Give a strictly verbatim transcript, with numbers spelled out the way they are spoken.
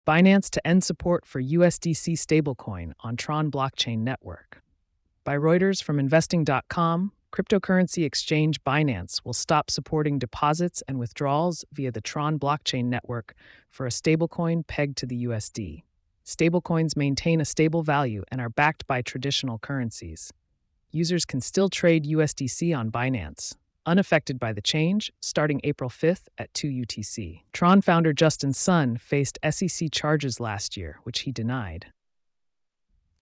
Binance to end support for U S D C stablecoin on Tron blockchain network. By Reuters from investing dot com, cryptocurrency exchange Binance will stop supporting deposits and withdrawals via the Tron blockchain network for a stablecoin pegged to the U S D. Stablecoins maintain a stable value and are backed by traditional currencies. Users can still trade U S D C on Binance, unaffected by the change, starting April fifth at two U T C. Tron founder Justin Sun faced S E C charges last year, which he denied.